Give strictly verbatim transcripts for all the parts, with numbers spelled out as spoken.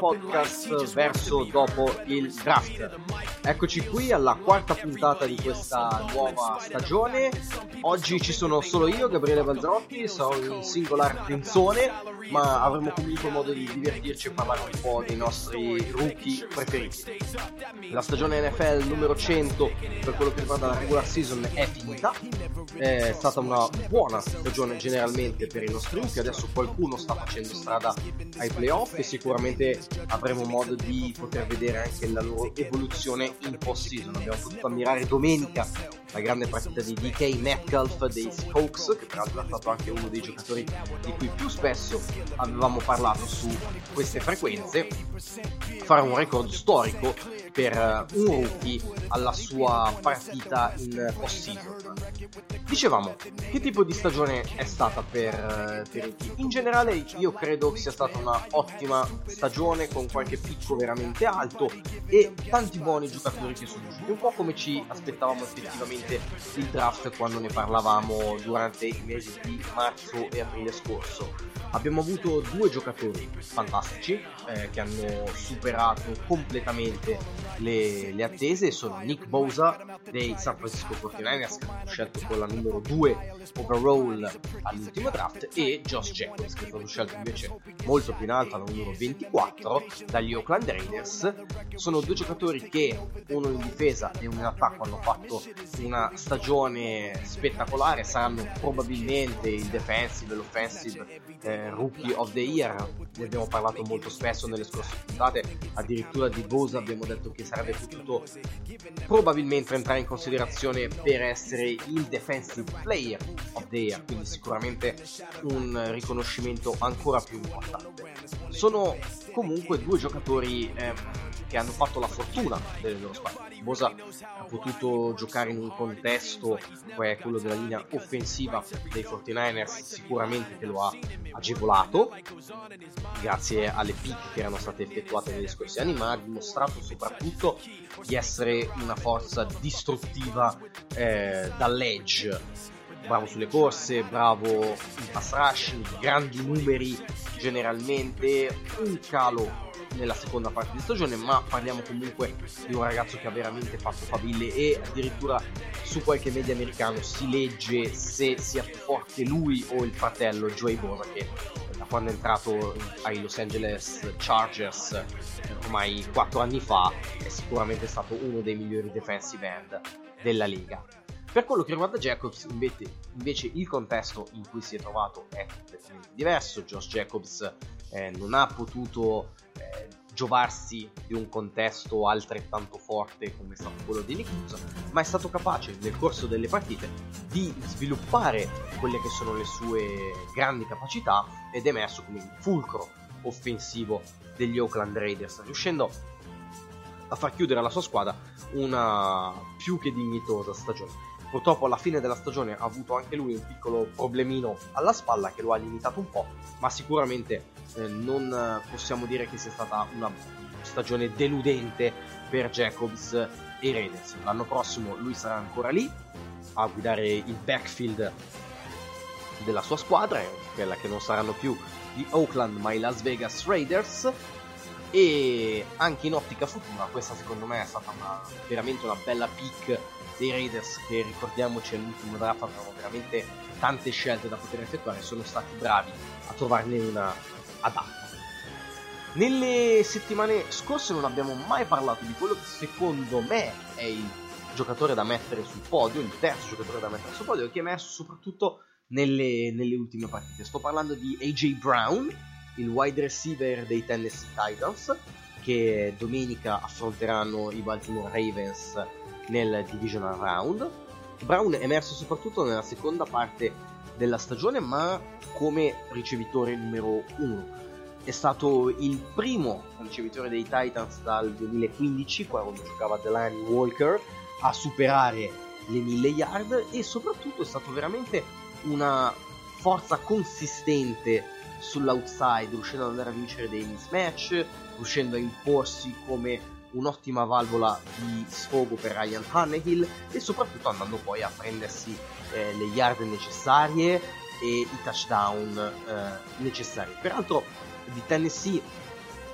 podcast verso dopo il draft. Eccoci qui alla quarta puntata di questa nuova stagione. Oggi ci sono solo io, Gabriele Balzarotti, sarò un singolar penzone, ma avremo comunque modo di divertirci e parlare un po' dei nostri rookie preferiti. La stagione N F L numero cento per quello che riguarda la regular season è finita, è stata una buona stagione generalmente per i nostri rookie. Adesso qualcuno sta facendo strada ai playoff e sicuramente avremo modo di poter vedere anche la loro evoluzione in post season. Abbiamo potuto ammirare domenica la grande partita di D K Metcalf dei Seahawks, che peraltro è stato anche uno dei giocatori di cui più spesso avevamo parlato su queste frequenze, fare un record storico per un rookie alla sua partita in post season. Dicevamo, che tipo di stagione è stata per, per i rookie? In generale io credo sia stata una ottima stagione con qualche picco veramente alto e tanti buoni giocatori che sono usciti, un po' come ci aspettavamo effettivamente il draft quando ne parlavamo durante i mesi di marzo e aprile scorso. Abbiamo avuto due giocatori fantastici eh, che hanno superato completamente le, le attese. Sono Nick Bosa dei San Francisco quarantanovers, che hanno scelto con la numero due overall all'ultimo draft, e Josh Jacobs, che è stato scelto invece molto più in alto alla numero ventiquattro dagli Oakland Raiders. Sono due giocatori che, uno in difesa e uno in attacco, hanno fatto una stagione spettacolare. Saranno probabilmente il defensive e l'offensive eh, Rookie of the Year. Ne abbiamo parlato molto spesso nelle scorse puntate. Addirittura di Bosa abbiamo detto che sarebbe potuto probabilmente entrare in considerazione per essere il Defensive Player of the Year, quindi sicuramente un riconoscimento ancora più importante. Sono comunque due giocatori eh, che hanno fatto la fortuna delle loro squadre. Bosa ha potuto giocare in un contesto, cioè quello della linea offensiva dei quarantanovers, sicuramente che lo ha agevolato grazie alle pick che erano state effettuate negli scorsi anni, ma ha dimostrato soprattutto di essere una forza distruttiva eh, dall'edge. Bravo sulle corse, bravo in pass rush, grandi numeri generalmente, un calo nella seconda parte di stagione, ma parliamo comunque di un ragazzo che ha veramente fatto faville e addirittura su qualche media americano si legge se sia più forte lui o il fratello Joey Bosa, che da quando è entrato ai Los Angeles Chargers ormai quattro anni fa è sicuramente stato uno dei migliori defensive end della Liga. Per quello che riguarda Jacobs, invece, invece il contesto in cui si è trovato è completamente diverso. Josh Jacobs eh, non ha potuto eh, giovarsi di un contesto altrettanto forte come è stato quello di Nick Bosa, ma è stato capace nel corso delle partite di sviluppare quelle che sono le sue grandi capacità ed è emerso come il fulcro offensivo degli Oakland Raiders, riuscendo a far chiudere alla sua squadra una più che dignitosa stagione. Purtroppo alla fine della stagione ha avuto anche lui un piccolo problemino alla spalla che lo ha limitato un po', ma sicuramente eh, non possiamo dire che sia stata una stagione deludente per Jacobs e i Raiders. L'anno prossimo lui sarà ancora lì a guidare il backfield della sua squadra, quella che non saranno più gli Oakland ma i Las Vegas Raiders. E anche in ottica futura, questa secondo me è stata una, veramente una bella pick dei Raiders, che ricordiamoci all'ultimo draft avevano veramente tante scelte da poter effettuare, sono stati bravi a trovarne una adatta. Nelle settimane scorse non abbiamo mai parlato di quello che secondo me è il giocatore da mettere sul podio, il terzo giocatore da mettere sul podio, che è emerso soprattutto nelle, nelle ultime partite. Sto parlando di A J Brown, il wide receiver dei Tennessee Titans, che domenica affronteranno i Baltimore Ravens nel divisional round. Brown è emerso soprattutto nella seconda parte della stagione, ma come ricevitore numero uno. È stato il primo ricevitore dei Titans dal duemilaquindici, quando giocava Delanie Walker, a superare le mille yard, e soprattutto è stato veramente una forza consistente sull'outside, riuscendo ad andare a vincere dei mismatch, riuscendo a imporsi come un'ottima valvola di sfogo per Ryan Tannehill e soprattutto andando poi a prendersi eh, le yard necessarie e i touchdown eh, necessari. Peraltro di Tennessee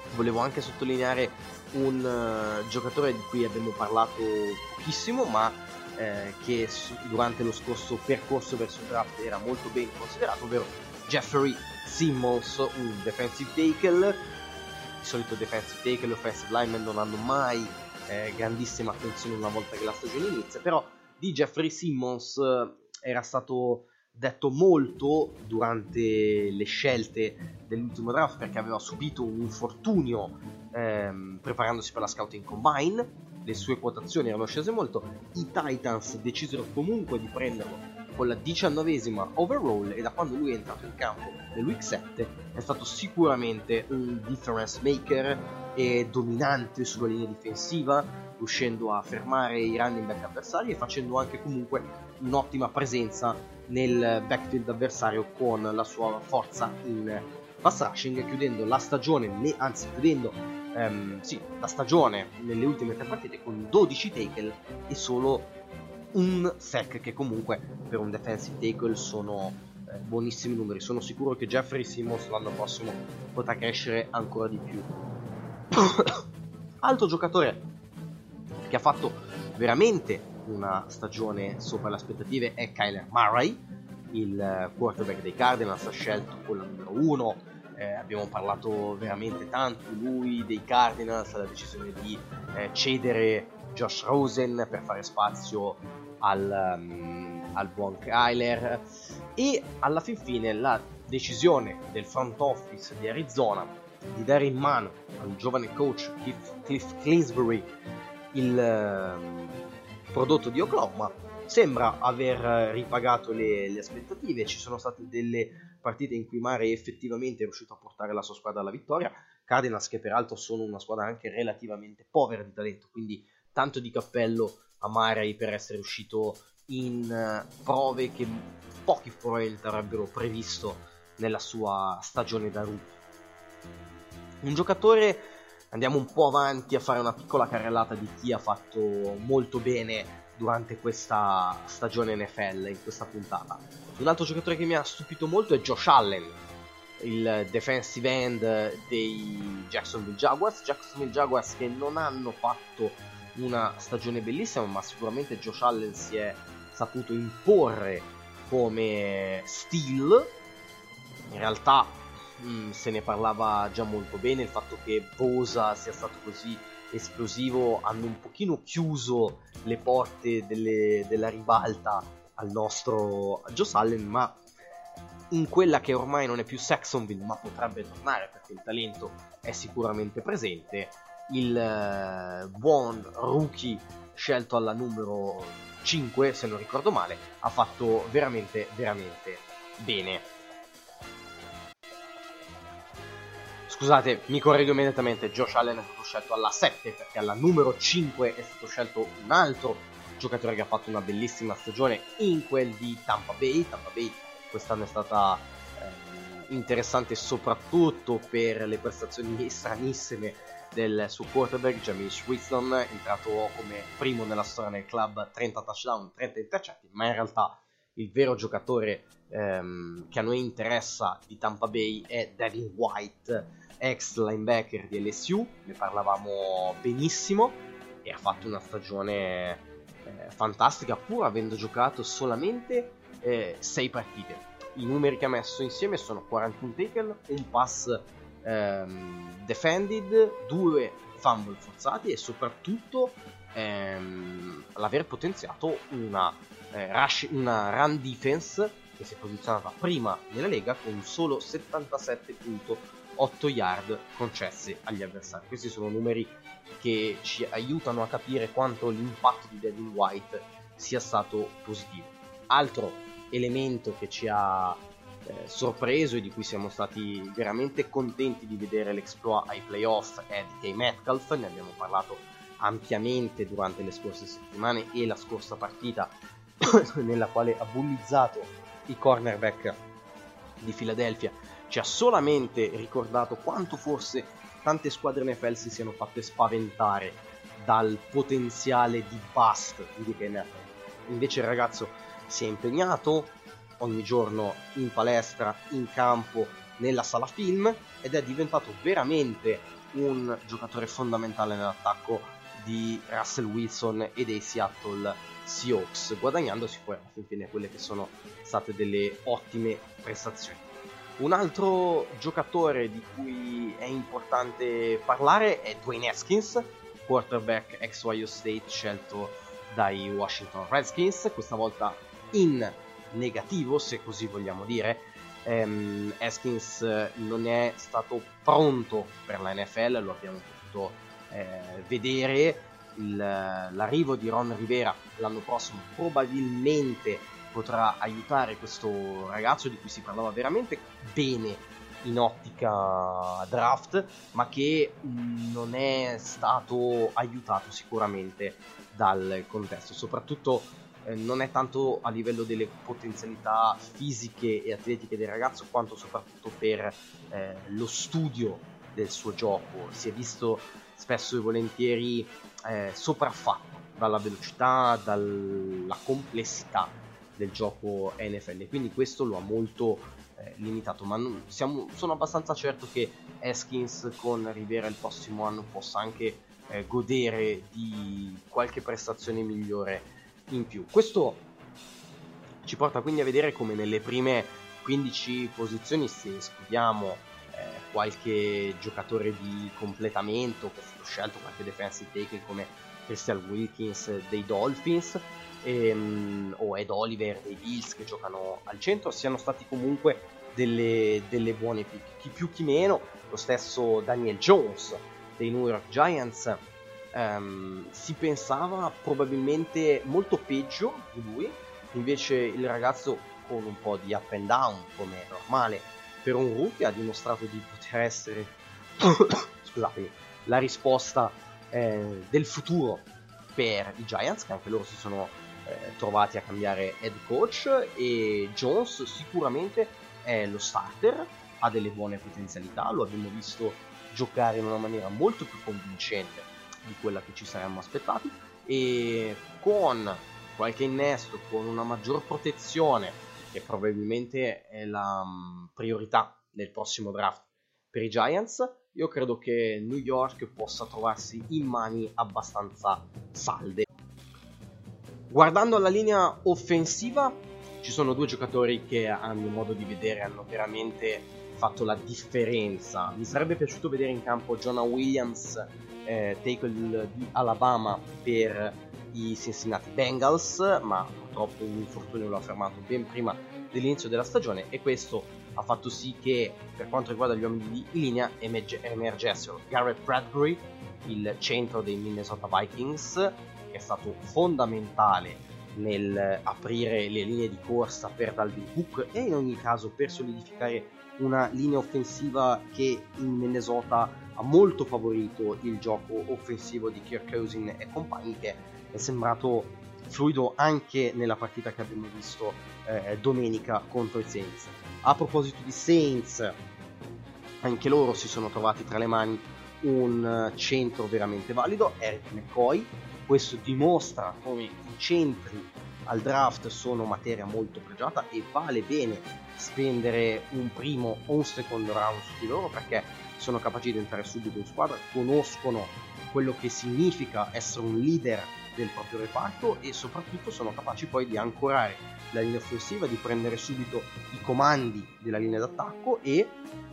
volevo anche sottolineare un uh, giocatore di cui abbiamo parlato pochissimo, ma eh, che durante lo scorso percorso verso il draft era molto ben considerato, ovvero Jeffrey Simmons, un defensive tackle. Di solito defensive tackle e offensive lineman non hanno mai eh, grandissima attenzione una volta che la stagione inizia, però di Jeffrey Simmons eh, era stato detto molto durante le scelte dell'ultimo draft, perché aveva subito un infortunio ehm, preparandosi per la scouting combine. Le sue quotazioni erano scese molto. I Titans decisero comunque di prenderlo con la diciannovesima overall, e da quando lui è entrato in campo nel week sette è stato sicuramente un difference maker e dominante sulla linea difensiva, riuscendo a fermare i running back avversari e facendo anche comunque un'ottima presenza nel backfield avversario con la sua forza in pass rushing, chiudendo la stagione, anzi chiudendo um, sì, la stagione nelle ultime tre partite con dodici tackle e solo un sack, che comunque per un defensive tackle sono eh, buonissimi numeri. Sono sicuro che Jeffrey Simmons l'anno prossimo potrà crescere ancora di più. Altro giocatore che ha fatto veramente una stagione sopra le aspettative è Kyler Murray, il quarterback dei Cardinals, scelto con la numero uno. Eh, abbiamo parlato veramente tanto di lui, dei Cardinals, la decisione di eh, cedere Josh Rosen per fare spazio al, um, al buon Kyler, e alla fin fine la decisione del front office di Arizona di dare in mano al giovane coach Cliff, Cliff Kingsbury il um, prodotto di Oklahoma sembra aver ripagato le, le aspettative. Ci sono state delle partite in cui Murray effettivamente è riuscito a portare la sua squadra alla vittoria, Cardinals che peraltro sono una squadra anche relativamente povera di talento, quindi tanto di cappello a Murray per essere uscito in prove che pochi probabilmente avrebbero previsto nella sua stagione da rookie. Un giocatore, andiamo un po' avanti a fare una piccola carrellata di chi ha fatto molto bene durante questa stagione N F L in questa puntata. Un altro giocatore che mi ha stupito molto è Josh Allen, il defensive end dei Jacksonville Jaguars. Jacksonville Jaguars che non hanno fatto una stagione bellissima, ma sicuramente Josh Allen si è saputo imporre come steal. In realtà mh, se ne parlava già molto bene, il fatto che Bosa sia stato così esplosivo hanno un pochino chiuso le porte delle, della ribalta al nostro Josh Allen, ma in quella che ormai non è più Saxonville ma potrebbe tornare, perché il talento è sicuramente presente, il eh, buon rookie scelto alla numero cinque, se non ricordo male, ha fatto veramente veramente bene. Scusate, mi correggo immediatamente, Josh Allen è stato scelto alla sette, perché alla numero cinque è stato scelto un altro giocatore che ha fatto una bellissima stagione in quel di Tampa Bay. Tampa Bay quest'anno è stata eh, interessante soprattutto per le prestazioni stranissime del suo quarterback Jameis Winston, entrato come primo nella storia nel club, trenta touchdown, trenta intercetti, ma in realtà il vero giocatore ehm, che a noi interessa di Tampa Bay è Devin White, ex linebacker di L S U. Ne parlavamo benissimo e ha fatto una stagione eh, fantastica, pur avendo giocato solamente eh, sei partite. I numeri che ha messo insieme sono quarantuno tackle, un pass ehm, defended, due fumble forzati e soprattutto ehm, l'aver potenziato una, eh, rush, una run defense che si è posizionata prima nella lega con solo settantasette virgola otto yard concesse agli avversari. Questi sono numeri che ci aiutano a capire quanto l'impatto di Devin White sia stato positivo. Altro elemento che ci ha eh, sorpreso e di cui siamo stati veramente contenti di vedere l'exploit ai playoff è di K. Metcalf. Ne abbiamo parlato ampiamente durante le scorse settimane e la scorsa partita nella quale ha bullizzato i cornerback di Philadelphia. Ci ha solamente ricordato quanto forse tante squadre N F L si siano fatte spaventare dal potenziale di bust di D K Metcalf. Invece il ragazzo si è impegnato ogni giorno in palestra, in campo, nella sala film, ed è diventato veramente un giocatore fondamentale nell'attacco di Russell Wilson e dei Seattle Seahawks, guadagnandosi poi alla fine quelle che sono state delle ottime prestazioni. Un altro giocatore di cui è importante parlare è Dwayne Haskins, quarterback ex Ohio State scelto dai Washington Redskins, questa volta in negativo, se così vogliamo dire. Um, Haskins non è stato pronto per la N F L, lo abbiamo potuto eh, vedere. Il, l'arrivo di Ron Rivera l'anno prossimo probabilmente potrà aiutare questo ragazzo di cui si parlava veramente bene in ottica draft, ma che non è stato aiutato sicuramente dal contesto, soprattutto eh, non è tanto a livello delle potenzialità fisiche e atletiche del ragazzo, quanto soprattutto per eh, lo studio del suo gioco. Si è visto spesso e volentieri eh, sopraffatto dalla velocità, dalla complessità del gioco N F L, quindi questo lo ha molto eh, limitato, ma non, siamo, sono abbastanza certo che Haskins con Rivera il prossimo anno possa anche eh, godere di qualche prestazione migliore in più. Questo ci porta quindi a vedere come nelle prime quindici posizioni, se escludiamo eh, qualche giocatore di completamento che è stato scelto, qualche defensive tackle come Christian Wilkins dei Dolphins ehm, o Ed Oliver dei Bills che giocano al centro, siano stati comunque delle, delle buone pick, chi più chi meno. Lo stesso Daniel Jones dei New York Giants, ehm, si pensava probabilmente molto peggio di lui, invece il ragazzo con un po' di up and down, come è normale per un rookie, ha dimostrato di poter essere scusate, la risposta eh, del futuro per i Giants, che anche loro si sono eh, trovati a cambiare head coach, e Jones sicuramente è lo starter, ha delle buone potenzialità, lo abbiamo visto giocare in una maniera molto più convincente di quella che ci saremmo aspettati, e con qualche innesto, con una maggior protezione, che probabilmente è la um, priorità del prossimo draft per i Giants, io credo che New York possa trovarsi in mani abbastanza salde. Guardando alla linea offensiva, ci sono due giocatori che a mio modo di vedere hanno veramente fatto la differenza. Mi sarebbe piaciuto vedere in campo Jonah Williams, eh, tackle di Alabama per i Cincinnati Bengals, ma purtroppo un infortunio lo ha fermato ben prima dell'inizio della stagione, e questo ha fatto sì che per quanto riguarda gli uomini di linea emergessero Garrett Bradbury, il centro dei Minnesota Vikings, che è stato fondamentale nel aprire le linee di corsa per Dalvin Cook e in ogni caso per solidificare una linea offensiva che in Minnesota ha molto favorito il gioco offensivo di Kirk Cousins e compagni, che è sembrato fluido anche nella partita che abbiamo visto eh, domenica contro i Saints. A proposito di Saints, anche loro si sono trovati tra le mani un centro veramente valido, Eric McCoy. Questo dimostra come i centri al draft sono materia molto pregiata e vale bene spendere un primo o un secondo round su di loro, perché sono capaci di entrare subito in squadra, conoscono quello che significa essere un leader del proprio reparto e soprattutto sono capaci poi di ancorare la linea offensiva, di prendere subito i comandi della linea d'attacco e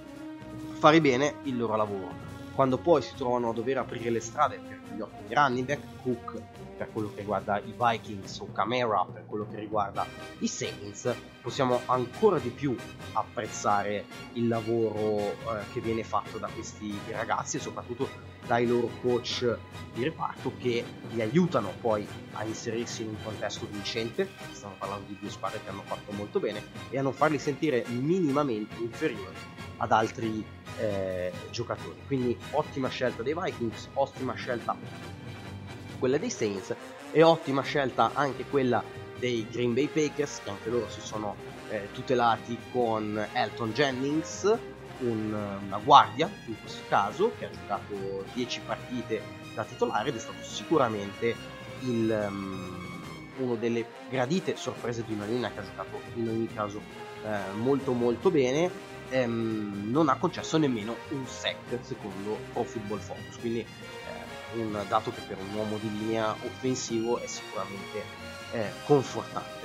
fare bene il loro lavoro. Quando poi si trovano a dover aprire le strade per gli ottimi running back, Cook per quello che riguarda i Vikings o Kamara per quello che riguarda i Saints, possiamo ancora di più apprezzare il lavoro eh, che viene fatto da questi ragazzi e soprattutto dai loro coach di reparto, che li aiutano poi a inserirsi in un contesto vincente. Stiamo parlando di due squadre che hanno fatto molto bene, e a non farli sentire minimamente inferiori ad altri eh, giocatori. Quindi ottima scelta dei Vikings, ottima scelta quella dei Saints e ottima scelta anche quella dei Green Bay Packers, che anche loro si sono eh, tutelati con Elton Jennings, un, una guardia in questo caso, che ha giocato dieci partite da titolare ed è stato sicuramente il, um, uno delle gradite sorprese di una linea che ha giocato in ogni caso eh, molto molto bene. ehm, non ha concesso nemmeno un sack secondo Pro Football Focus, quindi eh, un dato che per un uomo di linea offensivo è sicuramente eh, confortante.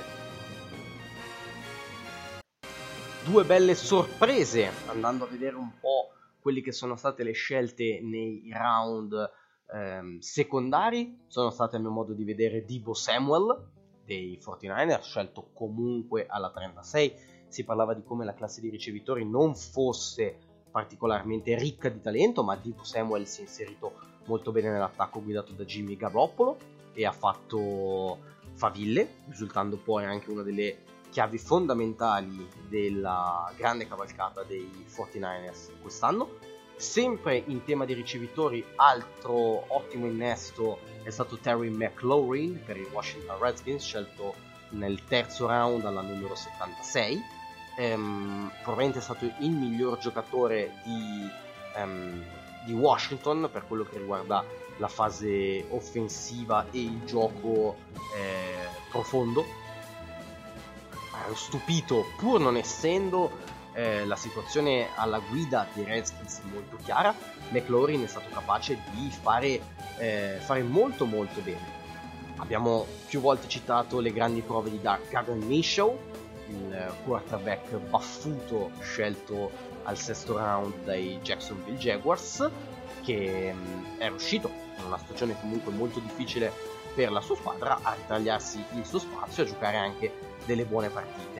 Due belle sorprese, andando a vedere un po' quelle che sono state le scelte nei round ehm, secondari, sono state a mio modo di vedere Deebo Samuel dei quarantanovers, scelto comunque alla trentasei. Si parlava di come la classe di ricevitori non fosse particolarmente ricca di talento, ma Deebo Samuel si è inserito molto bene nell'attacco guidato da Jimmy Garoppolo e ha fatto faville, risultando poi anche una delle chiavi fondamentali della grande cavalcata dei quarantanovers quest'anno. Sempre in tema di ricevitori, altro ottimo innesto è stato Terry McLaurin per i Washington Redskins, scelto nel terzo round alla numero settantasei. Ehm, probabilmente è stato il miglior giocatore di, ehm, di Washington per quello che riguarda la fase offensiva e il gioco eh, profondo. Stupito, pur non essendo eh, la situazione alla guida dei Redskins molto chiara, McLaurin è stato capace di fare, eh, fare molto molto bene. Abbiamo più volte citato le grandi prove di Gardner Minshew, il quarterback baffuto scelto al sesto round dai Jacksonville Jaguars, che mh, è riuscito in una stagione comunque molto difficile per la sua squadra a ritagliarsi il suo spazio e a giocare anche delle buone partite.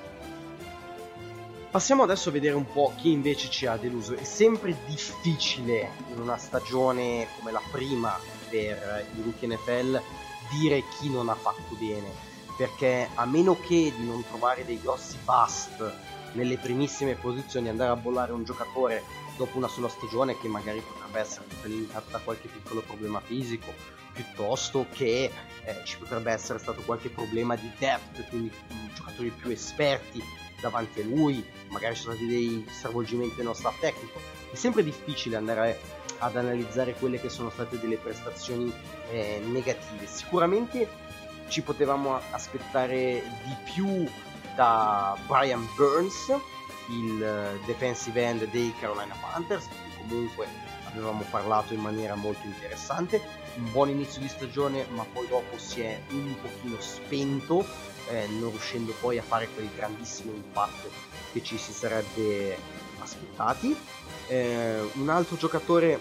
Passiamo adesso a vedere un po' chi invece ci ha deluso. È sempre difficile in una stagione come la prima per i rookie N F L dire chi non ha fatto bene, perché a meno che di non trovare dei grossi bust nelle primissime posizioni, andare a bollare un giocatore dopo una sola stagione che magari potrebbe essere limitata da qualche piccolo problema fisico, piuttosto che eh, ci potrebbe essere stato qualche problema di depth, quindi um, giocatori più esperti davanti a lui, magari ci sono stati dei stravolgimenti nello staff tecnico. È sempre difficile andare ad analizzare quelle che sono state delle prestazioni eh, negative. Sicuramente ci potevamo aspettare di più da Brian Burns, il defensive end dei Carolina Panthers, che comunque avevamo parlato in maniera molto interessante. Un buon inizio di stagione, ma poi dopo si è un pochino spento, eh, non riuscendo poi a fare quel grandissimo impatto che ci si sarebbe aspettati. Eh, un altro giocatore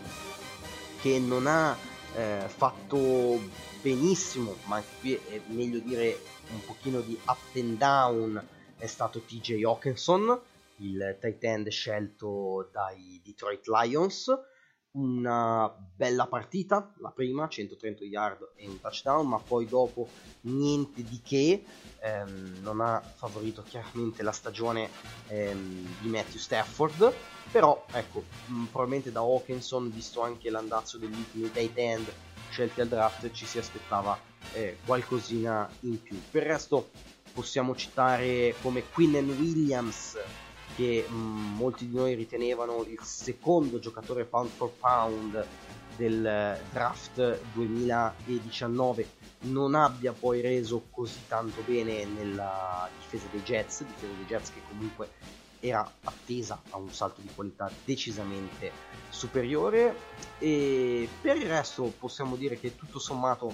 che non ha eh, fatto benissimo, ma anche qui è meglio dire un pochino di up and down, è stato T J Hawkinson, il tight end scelto dai Detroit Lions. Una bella partita, la prima, centotrenta yard e un touchdown, ma poi dopo niente di che, ehm, non ha favorito chiaramente la stagione ehm, di Matthew Stafford, però ecco, mh, probabilmente da Hawkinson, visto anche l'andazzo degli ultimi tight end scelti al draft, ci si aspettava eh, qualcosina in più. Per il resto possiamo citare come Quinnen Williams, che mh, molti di noi ritenevano il secondo giocatore pound for pound del draft duemiladiciannove, non abbia poi reso così tanto bene nella difesa dei Jets, difesa dei Jets che comunque era attesa a un salto di qualità decisamente superiore. E per il resto possiamo dire che tutto sommato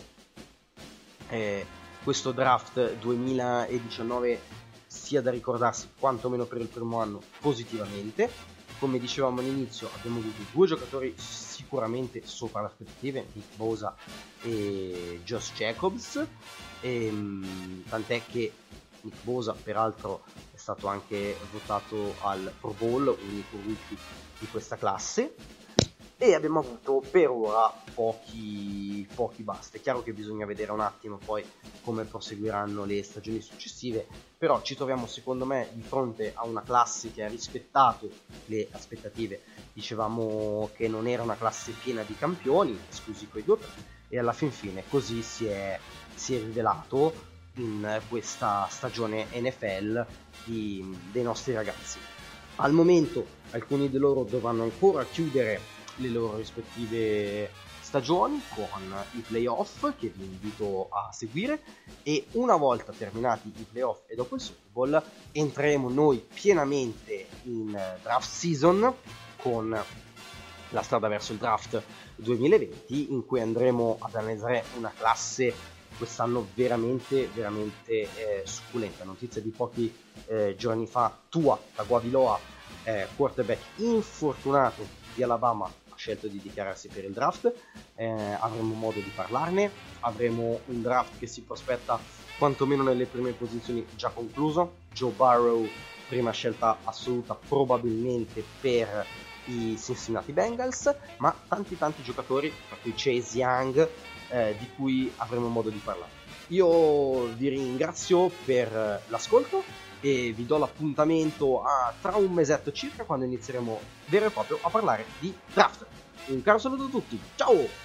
eh, questo draft duemiladiciannove sia da ricordarsi quantomeno per il primo anno positivamente. Come dicevamo all'inizio, abbiamo avuto due giocatori sicuramente sopra le aspettative, Nick Bosa e Josh Jacobs, e, tant'è che Nick Bosa peraltro è stato anche votato al Pro Bowl, unico rookie di questa classe. E abbiamo avuto per ora pochi, pochi bust. È chiaro che bisogna vedere un attimo poi come proseguiranno le stagioni successive, però ci troviamo secondo me di fronte a una classe che ha rispettato le aspettative. Dicevamo che non era una classe piena di campioni, esclusi quei due, e alla fin fine così si è, si è rivelato in questa stagione N F L di, dei nostri ragazzi. Al momento alcuni di loro dovranno ancora chiudere le loro rispettive stagioni con i playoff, che vi invito a seguire, e una volta terminati i playoff e dopo il Super Bowl entreremo noi pienamente in draft season con la strada verso il draft duemilaventi, in cui andremo ad analizzare una classe quest'anno veramente veramente eh, succulenta. Notizia di pochi eh, giorni fa: Tua Tagovailoa, eh, quarterback infortunato di Alabama, ha scelto di dichiararsi per il draft. Eh, avremo modo di parlarne, avremo un draft che si prospetta quantomeno nelle prime posizioni già concluso. Joe Burrow, prima scelta assoluta probabilmente per i Cincinnati Bengals, ma tanti tanti giocatori, tra cui Chase Young, eh, di cui avremo modo di parlare. Io vi ringrazio per l'ascolto e vi do l'appuntamento a tra un mesetto circa, quando inizieremo vero e proprio a parlare di draft. Un caro saluto a tutti, ciao!